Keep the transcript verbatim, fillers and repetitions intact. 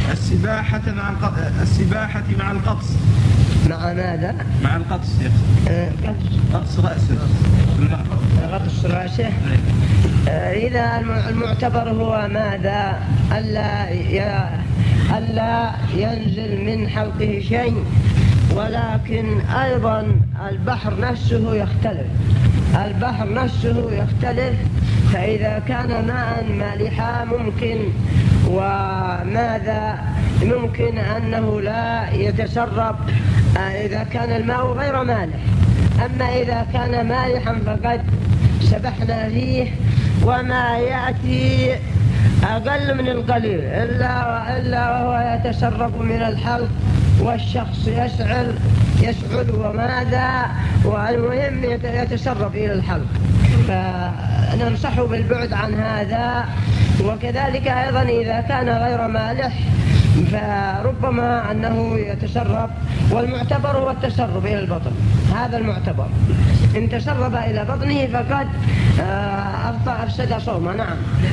السباحة مع الق... السباحة مع القطس. مع ماذا؟ مع القطس يا أخي. قطس رأسه. قطس رأسه. إذا المعتبر هو ماذا؟ ألا ألا ينزل من حلقه شيء، ولكن أيضا البحر نفسه يختلف. البحر نفسه يختلف، فإذا كان ماء مالحا ممكن، وماذا ممكن أنه لا يتسرب إذا كان الماء غير مالح. أما إذا كان مالحا فقد سبحنا فيه، وما يأتي أقل من القليل إلا, إلا وهو يتسرب من الحلق، والشخص يسعل يسعل وماذا، والمهم يتسرب إلى الحلق، فننصحه بالبعد عن هذا. وكذلك أيضا إذا كان غير مالح فربما أنه يتسرب، والمعتبر هو التسرب إلى البطن. هذا المعتبر، إن تسرب إلى بطنه فقد أفسد صومه. نعم.